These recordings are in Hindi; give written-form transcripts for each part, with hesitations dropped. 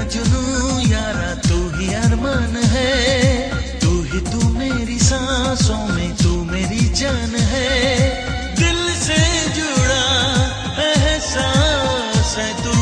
जुनू यारा, तू ही अरमान है, तू मेरी सांसों में, तू मेरी जान है, दिल से जुड़ा एहसास है तू।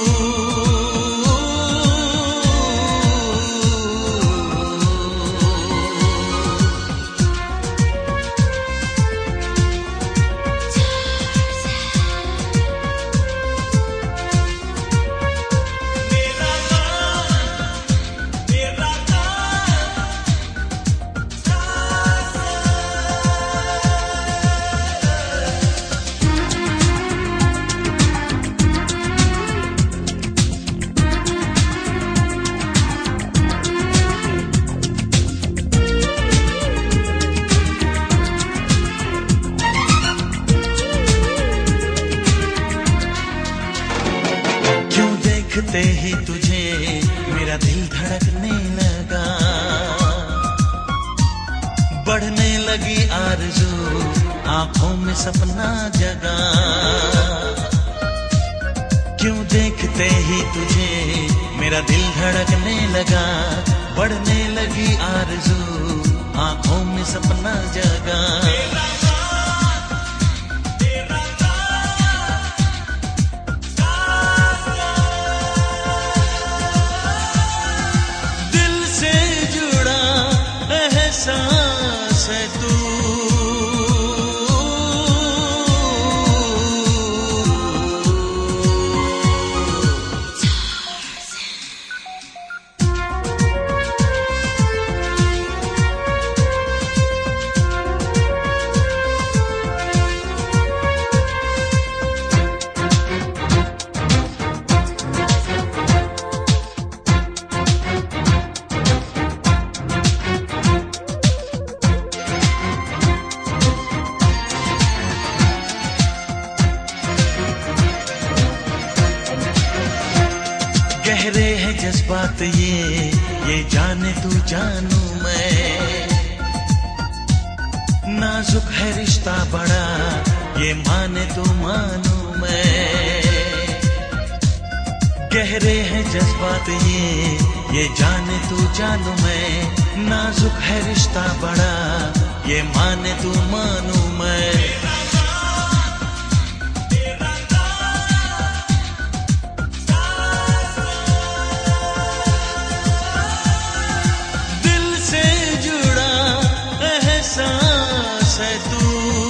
देखते ही तुझे मेरा दिल धड़कने लगा, बढ़ने लगी आरज़ू, आंखों में सपना जगा। क्यों देखते ही तुझे मेरा दिल धड़कने लगा, बढ़ने लगी आरज़ू, आंखों में सपना जगा। एहसास है तू। गहरे हैं जज्बात ये जाने तू जानू मैं, नाजुक है रिश्ता बड़ा, ये माने तू मानू मैं। गहरे हैं जज्बात ये जाने तू जानू मैं, नाजुक है रिश्ता बड़ा, ये माने तू मानू मैं। है तू।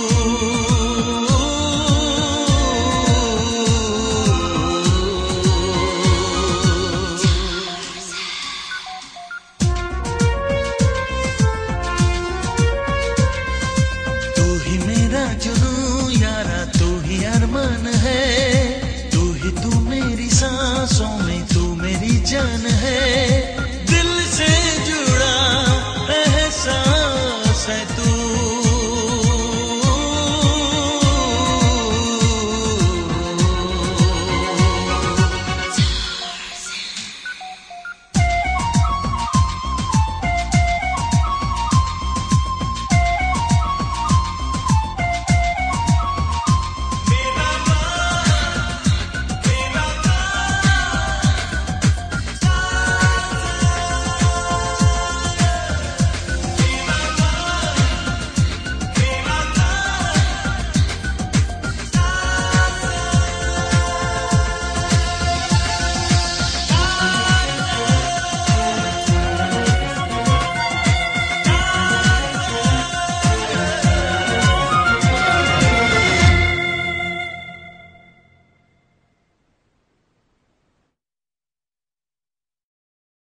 तू ही मेरा जुनू यारा, तू ही अरमान है, तू मेरी सांसों में, तू मेरी जान है।